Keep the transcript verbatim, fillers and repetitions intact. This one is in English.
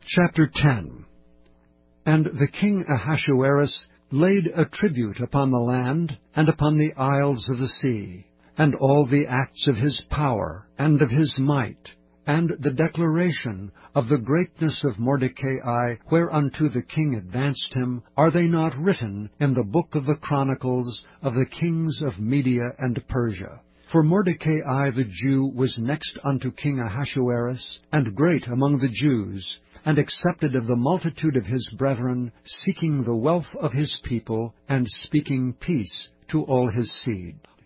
Chapter ten. And the king Ahasuerus laid a tribute upon the land, and upon the isles of the sea, and all the acts of his power, and of his might, and the declaration of the greatness of Mordecai, whereunto the king advanced him, are they not written in the book of the chronicles of the kings of Media and Persia? For Mordecai the Jew was next unto King Ahasuerus, and great among the Jews, and accepted of the multitude of his brethren, seeking the wealth of his people, and speaking peace to all his seed.